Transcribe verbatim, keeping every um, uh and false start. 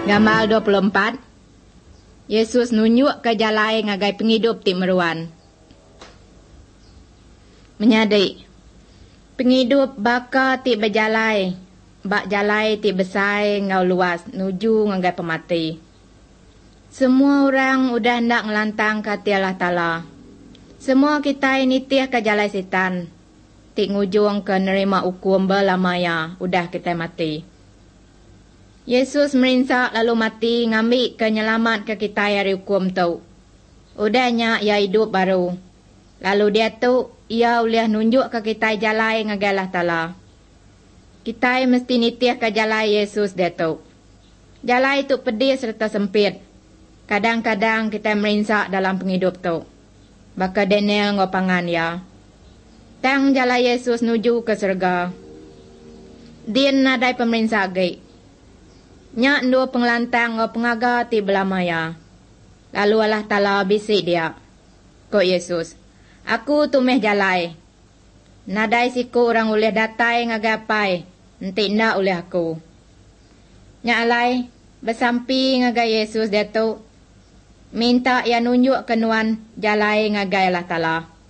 Gambar dua puluh empat. Yesus nunjuk ke jalai ngagai penghidup ti meruan. Menyadai. Penghidup baka ti berjalai. Bak jalai ti besai ngau luas nuju ngagai pemati. Semua orang udah nak ngelantang ke Allah Ta'ala. Semua kita ini tih ke jalai setan. Ti ngujung ke nerima hukum belamaya. Udah kita mati. Yesus merinsak lalu mati ngambil kenyelamat ke kita dari hukum tu. Udahnya ia hidup baru. Lalu dia tu ia boleh nunjuk ke kita jalai ngagai Allah Ta'ala. Kita mesti nitih ke jalai Yesus dia tu. Jalai tu pedih serta sempit. Kadang-kadang kita merinsak dalam penghidup tu. Baka Daniel ngopangan ya. Tang jalai Yesus nuju ke surga. Dia nadai pemerinsak gai. Nyak dua pengelantang ngau pengaga ti belamaya. Lalu Allah Ta'ala bisik dia. Ko Yesus, aku tumeh jalai. Nadai siku orang uleh datai ngagapai. Nanti nak uleh aku. Nyak alai, bersampi ngagai Yesus dia tu. Minta ia nunjuk kenuan jalai ngagai Allah Ta'ala.